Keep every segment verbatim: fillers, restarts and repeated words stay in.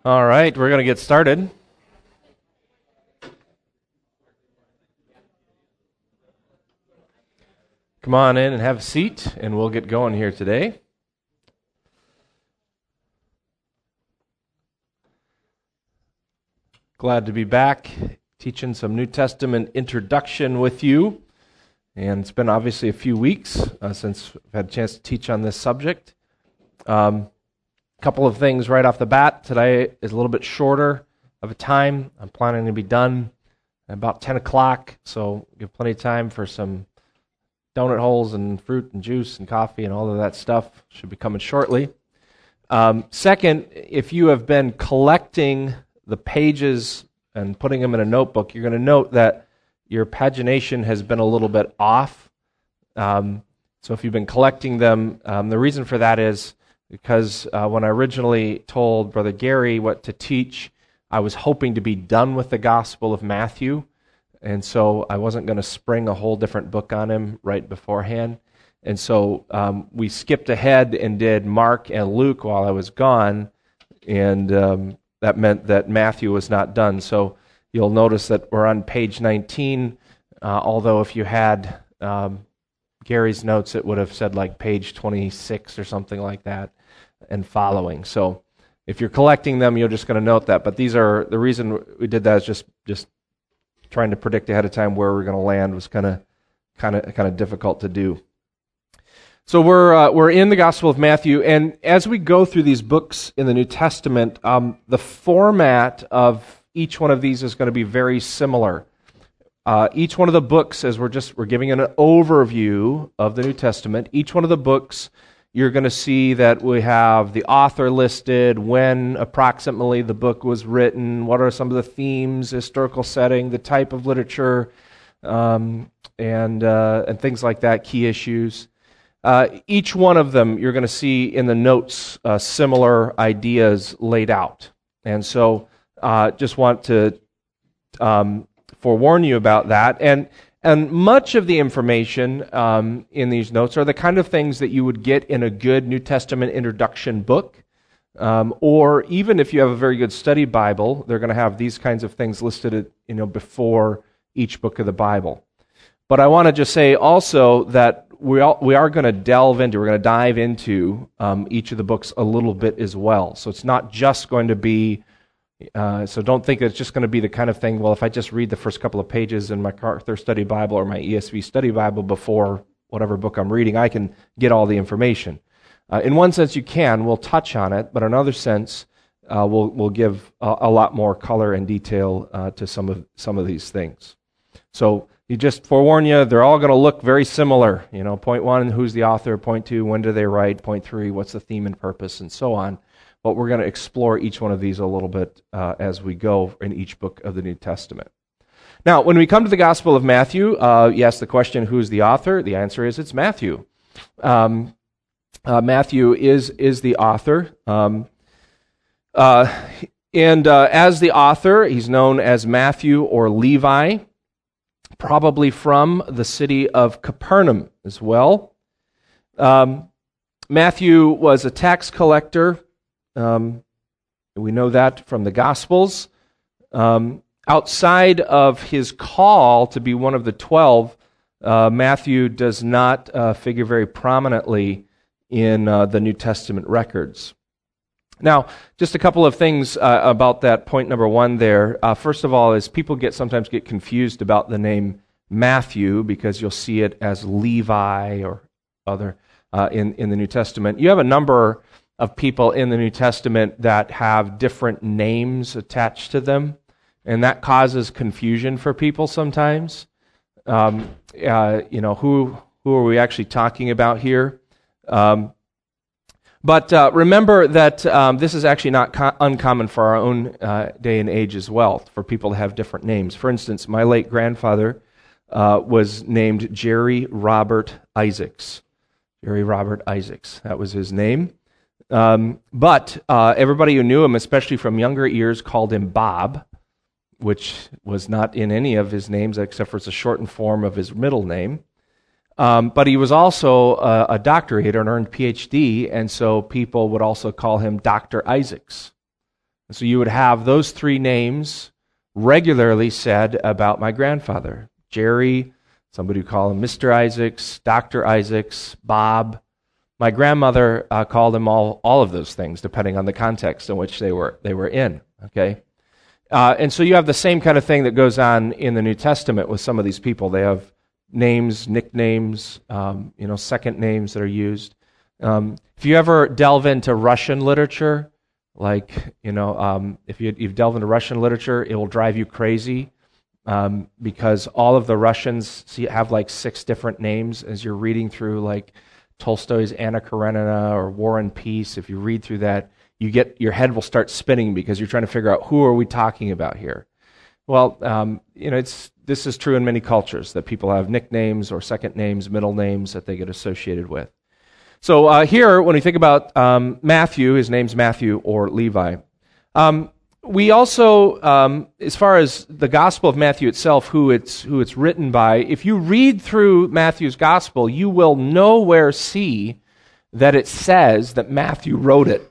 All right, we're going to get started. Come on in and have a seat, and we'll get going here today. Glad to be back teaching some New Testament introduction with you. And it's been obviously a few weeks uh, since I've had a chance to teach on this subject. Um, a couple of things right off the bat. Today is a little bit shorter of a time. I'm planning to be done at about ten o'clock, so give plenty of time for some donut holes and fruit and juice and coffee and all of that stuff. Should be coming shortly. Um, second, if you have been collecting the pages and putting them in a notebook, you're going to note that your pagination has been a little bit off. Um, so if you've been collecting them, um, the reason for that is because uh, when I originally told Brother Gary what to teach, I was hoping to be done with the Gospel of Matthew. And so I wasn't going to spring a whole different book on him right beforehand. And so um, we skipped ahead and did Mark and Luke while I was gone, and um, that meant that Matthew was not done. So you'll notice that we're on page nineteen, uh, although if you had um, Gary's notes, it would have said like page twenty-six or something like that and following. So if you're collecting them, you're just going to note that. But these are, the reason we did that is just just trying to predict ahead of time where we're going to land was kind of kind of kind of difficult to do. So we're uh, we're in the Gospel of Matthew, and as we go through these books in the New Testament, um, the format of each one of these is going to be very similar. Uh, each one of the books, as we're just we're giving an overview of the New Testament, each one of the books, you're going to see that we have the author listed, when approximately the book was written, what are some of the themes, historical setting, the type of literature, um, and uh, and things like that, key issues. Uh, each one of them, you're going to see in the notes uh, similar ideas laid out. And so uh, just want to um, forewarn you about that. And And much of the information um, in these notes are the kind of things that you would get in a good New Testament introduction book. Um, or even if you have a very good study Bible, they're going to have these kinds of things listed, you know, before each book of the Bible. But I want to just say also that we all, we are going to delve into, we're going to dive into um, each of the books a little bit as well. So it's not just going to be Uh, so don't think it's just going to be the kind of thing, well, if I just read the first couple of pages in my MacArthur Study Bible or my E S V Study Bible before whatever book I'm reading, I can get all the information. Uh, in one sense, you can. We'll touch on it, but in another sense, uh, we'll we'll give a, a lot more color and detail uh, to some of some of these things. So you just forewarn you, they're all going to look very similar. You know, point one, who's the author? Point two, when do they write? Point three, what's the theme and purpose, and so on. But we're going to explore each one of these a little bit uh, as we go in each book of the New Testament. Now, when we come to the Gospel of Matthew, uh, you ask the question, who's the author? The answer is it's Matthew. Um, uh, Matthew is is the author. Um, uh, and uh, as the author, he's known as Matthew or Levi, probably from the city of Capernaum as well. Um, Matthew was a tax collector. Um, we know that from the Gospels. Um, outside of his call to be one of the twelve, uh, Matthew does not uh, figure very prominently in uh, the New Testament records. Now, just a couple of things uh, about that point number one there. Uh, first of all, is people get sometimes get confused about the name Matthew because you'll see it as Levi or other uh, in, in the New Testament. You have a number of people in the New Testament that have different names attached to them, and that causes confusion for people sometimes. Um, uh, you know, who who are we actually talking about here? Um, but uh, remember that um, this is actually not co- uncommon for our own uh, day and age as well, for people to have different names. For instance, my late grandfather uh, was named Jerry Robert Isaacs. Jerry Robert Isaacs, that was his name. Um, but uh, everybody who knew him, especially from younger years, called him Bob, which was not in any of his names except for it's a shortened form of his middle name. Um, but he was also a, a doctor. He had an earned P H D, and so people would also call him Doctor Isaacs. And so you would have those three names regularly said about my grandfather. Jerry, somebody would call him Mister Isaacs, Doctor Isaacs, Bob. My grandmother uh, called him all, all of those things, depending on the context in which they were they were in. Okay, uh, and so you have the same kind of thing that goes on in the New Testament with some of these people. They have names, nicknames, um, you know, second names that are used. Um, if you ever delve into Russian literature, like you know, um, if you, you've delved into Russian literature, it will drive you crazy um, because all of the Russians see, have like six different names as you're reading through, like Tolstoy's Anna Karenina or War and Peace. If you read through that, you get your head will start spinning because you're trying to figure out who are we talking about here. Well, um, you know, it's this is true in many cultures that people have nicknames or second names, middle names that they get associated with. So uh, here, when we think about um, Matthew, his name's Matthew or Levi. Um, we also, um, as far as the Gospel of Matthew itself, who it's who it's written by, if you read through Matthew's Gospel, you will nowhere see that it says that Matthew wrote it.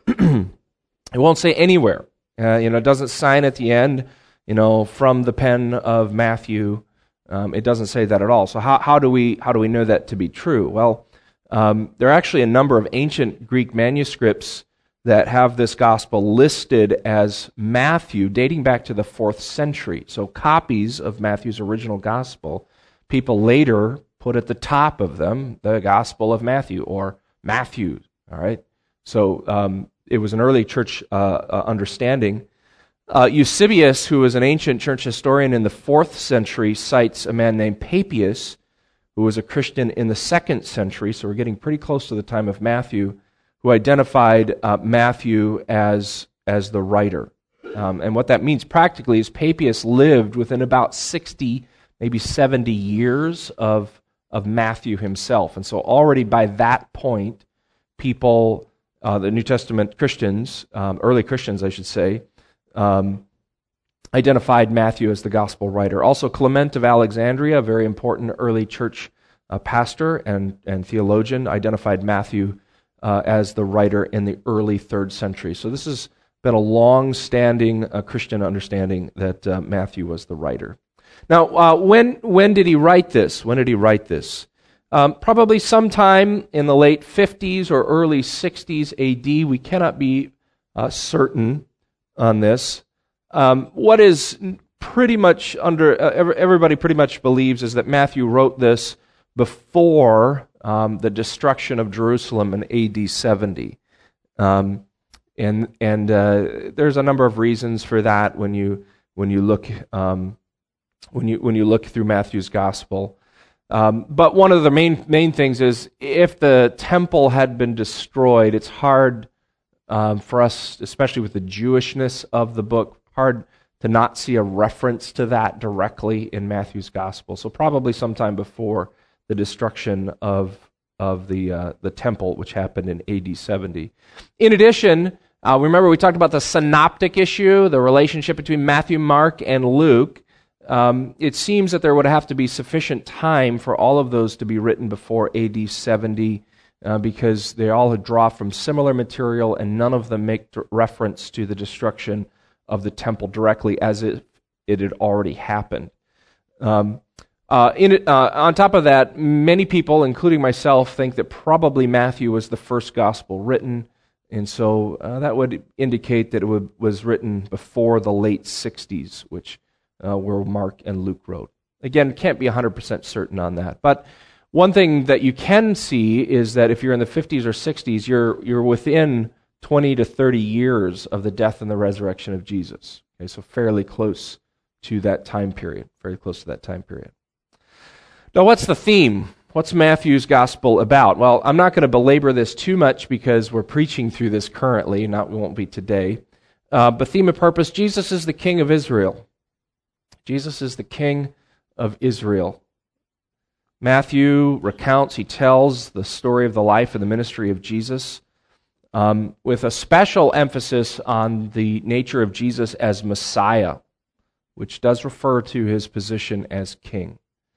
It won't say anywhere. Uh, you know, it doesn't sign at the end, you know, from the pen of Matthew. Um, it doesn't say that at all. So how how do we how do we know that to be true? Well, um, there are actually a number of ancient Greek manuscripts that have this gospel listed as Matthew, dating back to the fourth century. So copies of Matthew's original gospel, people later put at the top of them the Gospel of Matthew or Matthew. All right. So um, it was an early church uh, uh, understanding. Uh, Eusebius, who was an ancient church historian in the fourth century, cites a man named Papias, who was a Christian in the second century. So we're getting pretty close to the time of Matthew, who identified uh, Matthew as as the writer. Um, and what that means practically is Papias lived within about sixty, maybe seventy years of, of Matthew himself. And so already by that point, people, uh, the New Testament Christians, um, early Christians I should say, um, identified Matthew as the gospel writer. Also Clement of Alexandria, a very important early church uh, pastor and, and theologian, identified Matthew Uh, as the writer in the early third century. So this has been a long-standing uh, Christian understanding that uh, Matthew was the writer. Now, uh, when when did he write this? When did he write this? Um, probably sometime in the late fifties or early sixties A D. We cannot be uh, certain on this. Um, what is pretty much under uh, everybody pretty much believes is that Matthew wrote this before Um, the destruction of Jerusalem in A D seventy. Um, and and uh, there's a number of reasons for that when you when you look um, when you when you look through Matthew's gospel. Um, but one of the main main things is if the temple had been destroyed, it's hard um, for us, especially with the Jewishness of the book, hard to not see a reference to that directly in Matthew's gospel. So probably sometime before the destruction of of the uh, the temple, which happened in A D seventy. In addition, uh, remember we talked about the synoptic issue, the relationship between Matthew, Mark, and Luke. Um, it seems that there would have to be sufficient time for all of those to be written before A D seventy, uh, because they all draw from similar material, and none of them make reference to the destruction of the temple directly, as if it had already happened. Um, Uh, in it, uh, on top of that, many people, including myself, think that probably Matthew was the first gospel written, and so uh, that would indicate that it would, was written before the late sixties, which uh, were Mark and Luke wrote. Again, can't be one hundred percent certain on that, but one thing that you can see is that if you're in the fifties or sixties, you're you're within twenty to thirty years of the death and the resurrection of Jesus. Okay, so fairly close to that time period, very close to that time period. Now, what's the theme? What's Matthew's gospel about? Well, I'm not going to belabor this too much because we're preaching through this currently, not we won't be today. Uh, but theme and purpose, Jesus is the King of Israel. Jesus is the King of Israel. Matthew recounts, he tells the story of the life and the ministry of Jesus, um, with a special emphasis on the nature of Jesus as Messiah, which does refer to his position as king.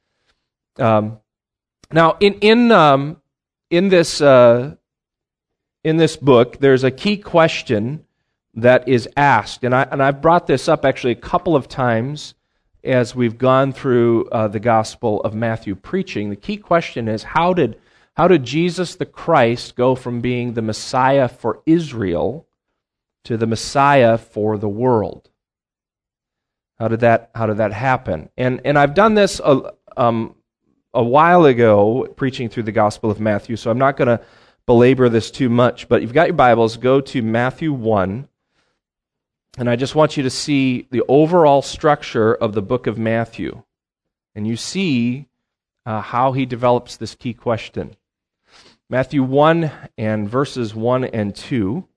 Um, now, in in um, in this uh, in this book, there's a key question that is asked. And, I, and I've brought this up actually a couple of times as we've gone through uh, the Gospel of Matthew preaching. The key question is, how did, how did Jesus the Christ go from being the Messiah for Israel to the Messiah for the world? How did that, how did that happen? And, and I've done this a, um, a while ago, preaching through the Gospel of Matthew, so I'm not going to belabor this too much. But if you've got your Bibles, go to Matthew one. And I just want you to see the overall structure of the book of Matthew. And you see uh, how he develops this key question. Matthew one and verses one and two.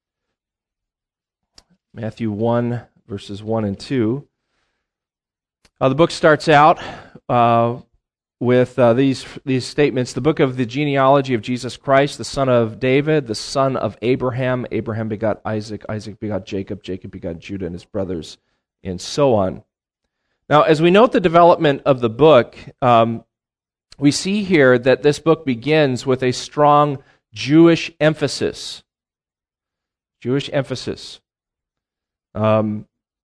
Matthew one, verses one and two. Uh, the book starts out uh, with uh, these, these statements. The book of the genealogy of Jesus Christ, the son of David, the son of Abraham. Abraham begot Isaac, Isaac begot Jacob, Jacob begot Judah and his brothers, and so on. Now, as we note the development of the book, um, we see here that this book begins with a strong Jewish emphasis. Jewish emphasis. Um,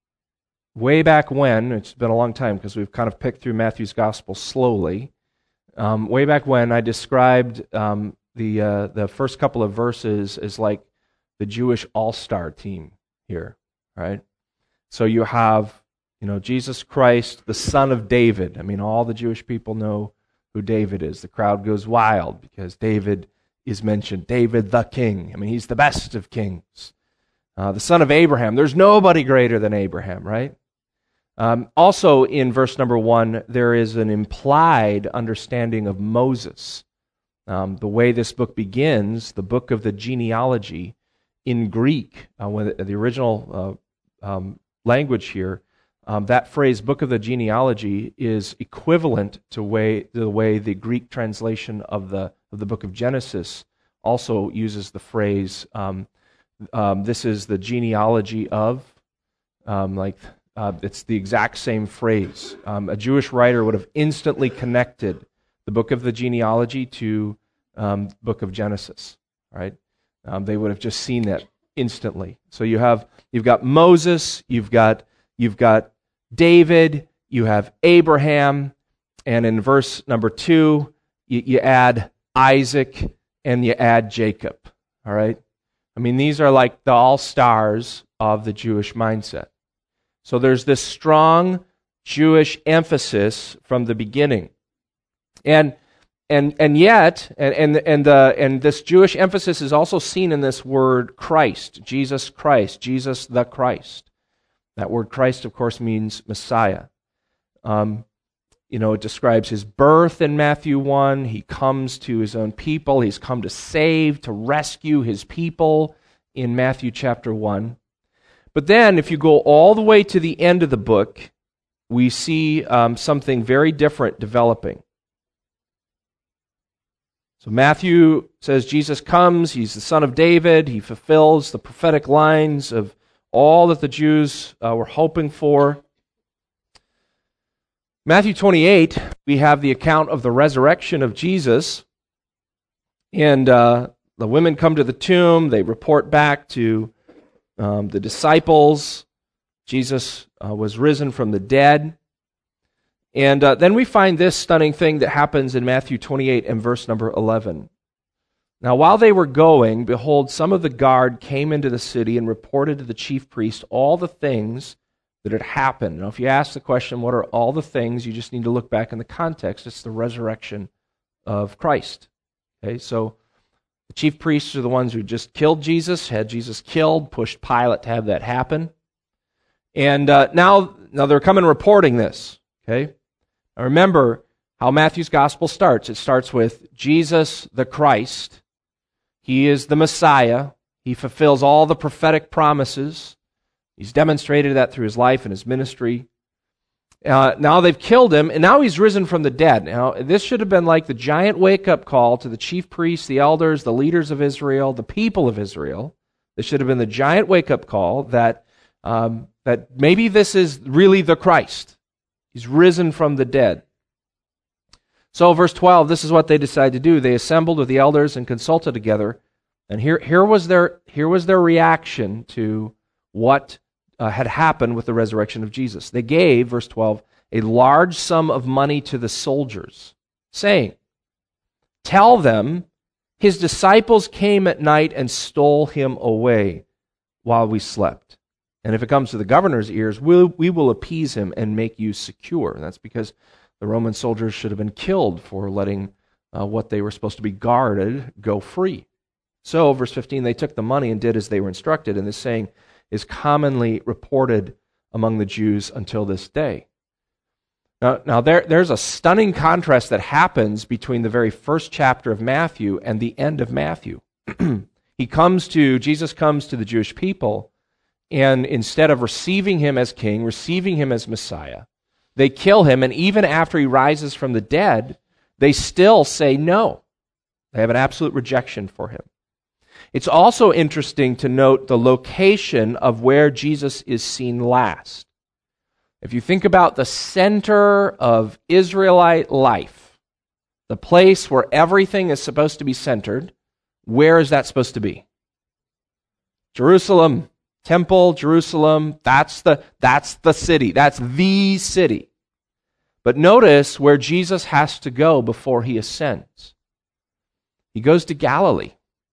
way back when, it's been a long time because we've kind of picked through Matthew's Gospel slowly. Um, way back when, I described um, the uh, the first couple of verses as like the Jewish all-star team here, right? So you have, you know, Jesus Christ, the son of David. I mean, all the Jewish people know who David is. The crowd goes wild because David is mentioned. David the king. I mean, he's the best of kings. Uh, the son of Abraham. There's nobody greater than Abraham, right? Um, also in verse number one, there is an implied understanding of Moses. Um, the way this book begins, the book of the genealogy, in Greek, uh, when the original uh, um, language here, um, that phrase, book of the genealogy, is equivalent to way, the way the Greek translation of the, of the book of Genesis also uses the phrase, um, um, this is the genealogy of, um, like... Uh, it's the exact same phrase. Um, a Jewish writer would have instantly connected the book of the genealogy to um, the book of Genesis, right? Um, they would have just seen that instantly. So you have you've got Moses, you've got you've got David, you have Abraham, and in verse number two, you, you add Isaac and you add Jacob. All right. I mean, these are like the all stars of the Jewish mindset. So there's this strong Jewish emphasis from the beginning, and and and yet, and and and the and this Jewish emphasis is also seen in this word Christ, Jesus Christ, Jesus the Christ. That word Christ, of course, means Messiah. Um, you know, it describes his birth in Matthew one. He comes to his own people. He's come to save, to rescue his people in Matthew chapter one. But then, if you go all the way to the end of the book, we see um, something very different developing. So Matthew says Jesus comes, he's the son of David, he fulfills the prophetic lines of all that the Jews uh, were hoping for. Matthew twenty-eight, we have the account of the resurrection of Jesus, and uh, the women come to the tomb, they report back to Um, the disciples, Jesus uh, was risen from the dead. And uh, then we find this stunning thing that happens in Matthew twenty-eight and verse number eleven. Now while they were going, behold, some of the guard came into the city and reported to the chief priest all the things that had happened. Now if you ask the question, what are all the things, you just need to look back in the context. It's the resurrection of Christ. Okay, so the chief priests are the ones who just killed Jesus, had Jesus killed, pushed Pilate to have that happen. And uh, now, now they're coming reporting this. Okay? Now remember how Matthew's gospel starts. It starts with Jesus the Christ. He is the Messiah. He fulfills all the prophetic promises. He's demonstrated that through his life and his ministry. Uh, now they've killed him, and now he's risen from the dead. Now, this should have been like the giant wake-up call to the chief priests, the elders, the leaders of Israel, the people of Israel. This should have been the giant wake-up call that um, that maybe this is really the Christ. He's risen from the dead. So, verse twelve, this is what they decided to do. They assembled with the elders and consulted together, and here here was their here was their reaction to what uh, had happened with the resurrection of Jesus. They gave, verse twelve, a large sum of money to the soldiers, saying, "Tell them, his disciples came at night and stole him away while we slept. And if it comes to the governor's ears, we'll, we will appease him and make you secure." And that's because the Roman soldiers should have been killed for letting uh, what they were supposed to be guarded go free. So, verse fifteen, they took the money and did as they were instructed, and this saying is commonly reported among the Jews until this day. Now, now there, there's a stunning contrast that happens between the very first chapter of Matthew and the end of Matthew. He comes to, Jesus comes to the Jewish people, and instead of receiving him as king, receiving him as Messiah, they kill him, and even after he rises from the dead, they still say no. They have an absolute rejection for him. It's also interesting to note the location of where Jesus is seen last. If you think about the center of Israelite life, the place where everything is supposed to be centered, where is that supposed to be? Jerusalem, temple, Jerusalem, that's the, that's the city, that's the city. But notice where Jesus has to go before he ascends. He goes to Galilee.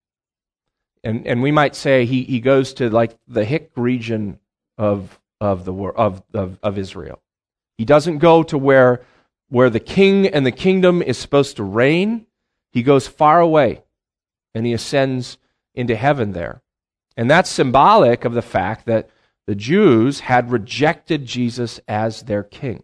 And and we might say he, he goes to like the hick region of of the of, of of Israel. He doesn't go to where where the king and the kingdom is supposed to reign. He goes far away, and he ascends into heaven there. And that's symbolic of the fact that the Jews had rejected Jesus as their king.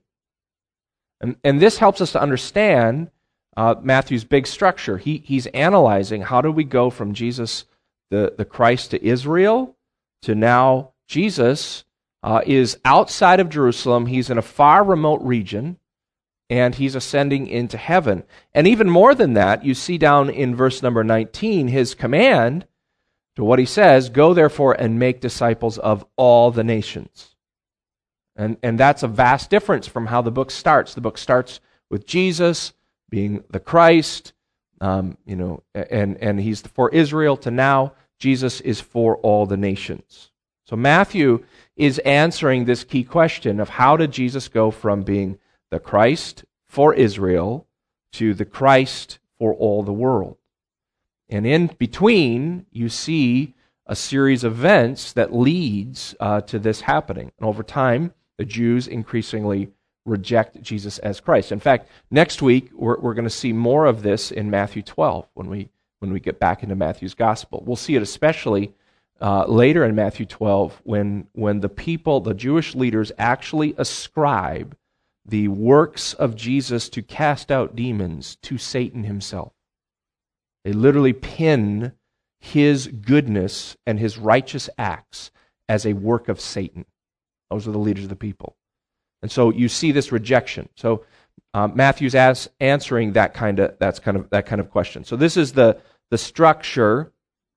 And and this helps us to understand uh, Matthew's big structure. He he's analyzing how do we go from Jesus, the, the Christ, to Israel, to now Jesus uh, is outside of Jerusalem. He's in a far remote region, and he's ascending into heaven. And even more than that, you see down in verse number nineteen, his command to what he says, "Go therefore and make disciples of all the nations." And, and that's a vast difference from how the book starts. The book starts with Jesus being the Christ, um, you know, and, and he's for Israel, to now Jesus is for all the nations. So Matthew is answering this key question of how did Jesus go from being the Christ for Israel to the Christ for all the world. And in between, you see a series of events that leads uh, to this happening. And over time, the Jews increasingly reject Jesus as Christ. In fact, next week, we're, we're going to see more of this in Matthew twelve when we when we get back into Matthew's gospel. We'll see it especially uh, later in Matthew twelve when, when the people, the Jewish leaders, actually ascribe the works of Jesus to cast out demons to Satan himself. They literally pin his goodness and his righteous acts as a work of Satan. Those are the leaders of the people. And so you see this rejection. So uh, Matthew's as, answering that kind of that's kind of that kind of question. So this is the the structure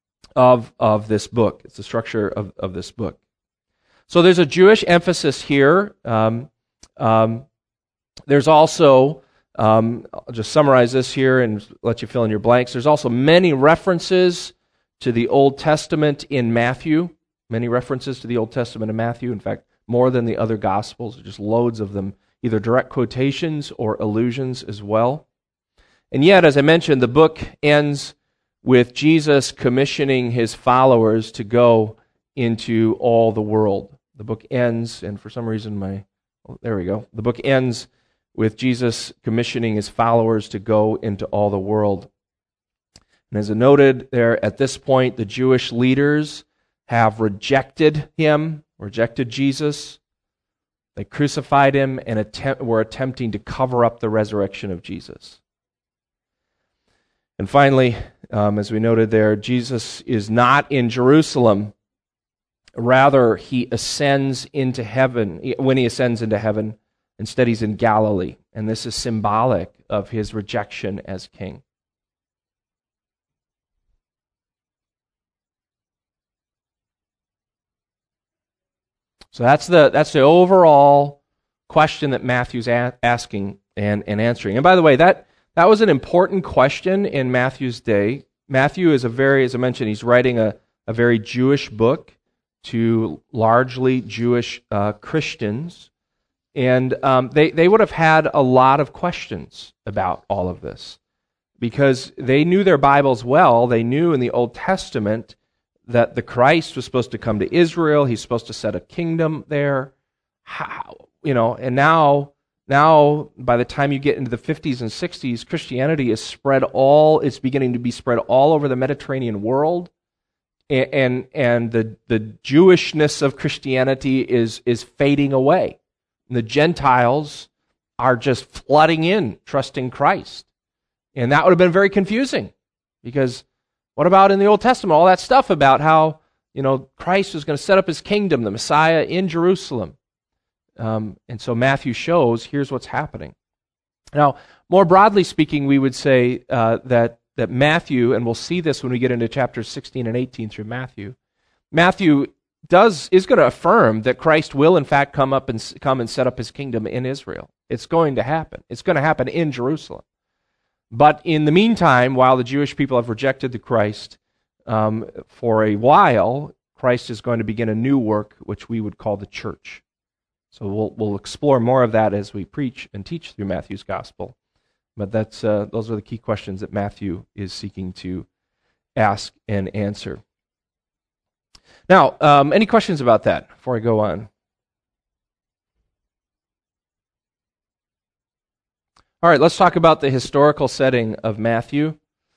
of of this book. It's the structure of, of this book. So there's a Jewish emphasis here. Um, um, there's also um, I'll just summarize this here and let you fill in your blanks. There's also many references to the Old Testament in Matthew. Many references to the Old Testament in Matthew. In fact, more than the other Gospels, just loads of them, either direct quotations or allusions as well. And yet, as I mentioned, the book ends with Jesus commissioning his followers to go into all the world. The book ends, and for some reason my, oh, there we go. The book ends with Jesus commissioning his followers to go into all the world. And as I noted there, at this point, the Jewish leaders have rejected him, rejected Jesus. They crucified him and attempt, were attempting to cover up the resurrection of Jesus. And finally, um, as we noted there, Jesus is not in Jerusalem. Rather, he ascends into heaven. When he ascends into heaven, instead he's in Galilee. And this is symbolic of his rejection as king. So that's the that's the overall question that Matthew's a- asking and, and answering. And by the way, that, that was an important question in Matthew's day. Matthew is a very, as I mentioned, he's writing a, a very Jewish book. to largely Jewish uh, Christians, and um, they, they would have had a lot of questions about all of this because they knew their Bibles well. They knew in the Old Testament that the Christ was supposed to come to Israel. He's supposed to set a kingdom there. How, you know, and now, now by the time you get into the fifties and sixties, Christianity is spread all, it's beginning to be spread all over the Mediterranean world. And, and, and the, the Jewishness of Christianity is, is fading away. And the Gentiles are just flooding in, trusting Christ. And that would have been very confusing because what about in the Old Testament? All that stuff about how, you know, Christ was going to set up his kingdom, the Messiah in Jerusalem. Um, and so Matthew shows, here's what's happening. Now, more broadly speaking, we would say uh, that, that Matthew, and we'll see this when we get into chapters sixteen and eighteen through Matthew, Matthew does is going to affirm that Christ will in fact come up and come and set up his kingdom in Israel. It's going to happen. It's going to happen in Jerusalem. But in the meantime, while the Jewish people have rejected the Christ um, for a while, Christ is going to begin a new work, which we would call the church. So we'll we'll explore more of that as we preach and teach through Matthew's gospel. But that's uh, those are the key questions that Matthew is seeking to ask and answer. Now, um, any questions about that before I go on? All right, let's talk about the historical setting of Matthew.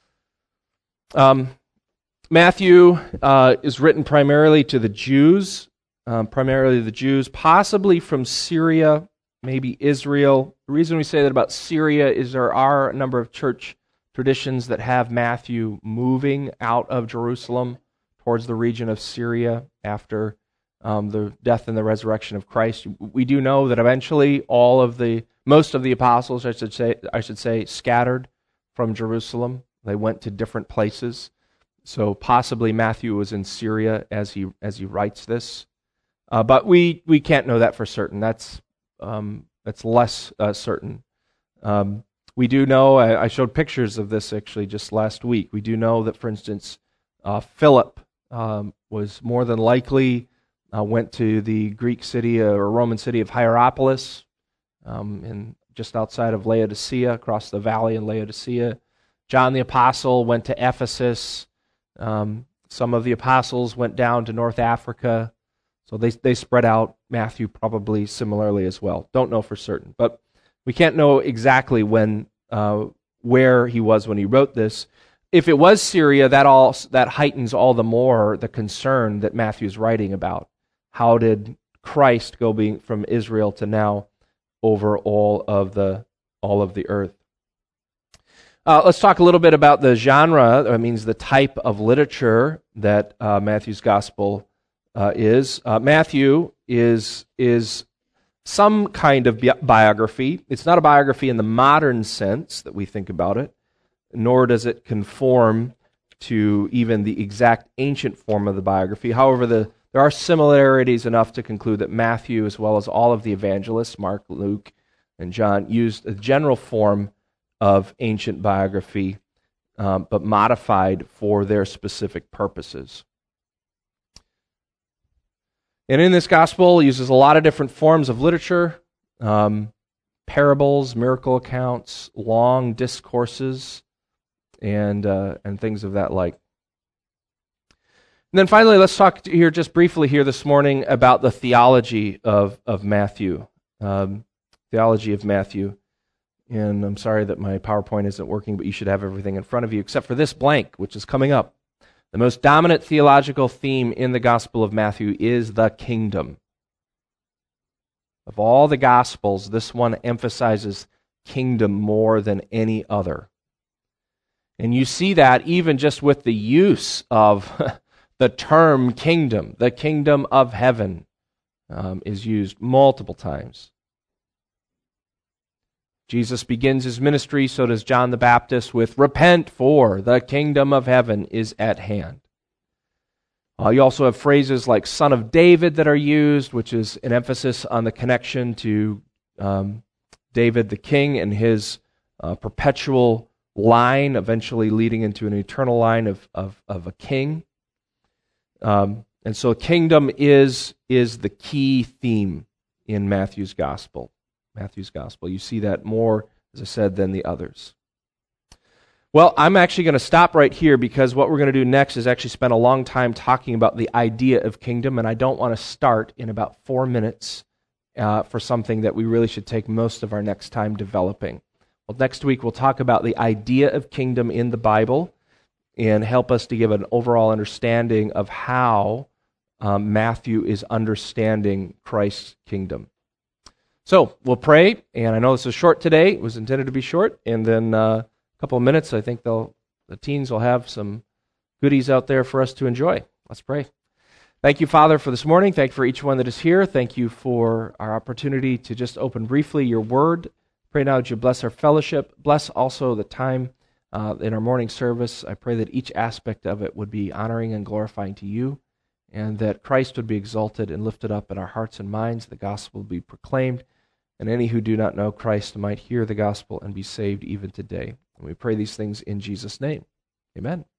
Um, Matthew uh, is written primarily to the Jews, um, primarily the Jews, possibly from Syria, maybe Israel. The reason we say that about Syria is there are a number of church traditions that have Matthew moving out of Jerusalem towards the region of Syria after um, the death and the resurrection of Christ. We do know that eventually all of the Most of the apostles, I should say, I should say, scattered from Jerusalem. They went to different places. So possibly Matthew was in Syria as he as he writes this, uh, but we we can't know that for certain. That's um, that's less uh, certain. Um, we do know. I, I showed pictures of this actually just last week. We do know that, for instance, uh, Philip um, was more than likely uh, went to the Greek city uh, or Roman city of Hierapolis. Um, in just outside of Laodicea, across the valley in Laodicea. John the Apostle went to Ephesus. Um, some of the apostles went down to North Africa. So they they spread out. Matthew probably similarly as well. Don't know for certain. But we can't know exactly when, uh, where he was when he wrote this. If it was Syria, that all that heightens all the more the concern that Matthew's writing about. How did Christ go being from Israel to now over all of the all of the earth? Uh, let's talk a little bit about the genre. That means the type of literature that uh, Matthew's gospel uh, is. Uh, Matthew is is some kind of bi- biography. It's not a biography in the modern sense that we think about it, nor does it conform to even the exact ancient form of the biography. However, the There are similarities enough to conclude that Matthew, as well as all of the evangelists, Mark, Luke, and John, used a general form of ancient biography, um, but modified for their specific purposes. And in this gospel, he uses a lot of different forms of literature, um, parables, miracle accounts, long discourses, and uh, and things of that like. And then finally, let's talk here just briefly here this morning about the theology of, of Matthew. Um, theology of Matthew. And I'm sorry that my PowerPoint isn't working, but you should have everything in front of you except for this blank, which is coming up. The most dominant theological theme in the Gospel of Matthew is the kingdom. Of all the Gospels, this one emphasizes kingdom more than any other. And you see that even just with the use of the term kingdom, the kingdom of heaven, um, is used multiple times. Jesus begins his ministry, so does John the Baptist, with repent, for the kingdom of heaven is at hand. Uh, you also have phrases like son of David that are used, which is an emphasis on the connection to um, David the king and his uh, perpetual line, eventually leading into an eternal line of, of, of a king. Um, And so kingdom is, is the key theme in Matthew's gospel. Matthew's gospel. You see that more, as I said, than the others. Well, I'm actually going to stop right here because what we're going to do next is actually spend a long time talking about the idea of kingdom, and I don't want to start in about four minutes uh, for something that we really should take most of our next time developing. Well, next week we'll talk about the idea of kingdom in the Bible and help us to give an overall understanding of how um, Matthew is understanding Christ's kingdom. So we'll pray, and I know this is short today. It was intended to be short, and then uh, couple of minutes, I think they'll the teens will have some goodies out there for us to enjoy. Let's pray. Thank you, Father, for this morning. Thank you for each one that is here. Thank you for our opportunity to just open briefly your word. Pray now that you bless our fellowship. Bless also the time uh, in our morning service. I pray that each aspect of it would be honoring and glorifying to you, and that Christ would be exalted and lifted up in our hearts and minds. The gospel would be proclaimed, and any who do not know Christ might hear the gospel and be saved even today. And we pray these things in Jesus' name. Amen.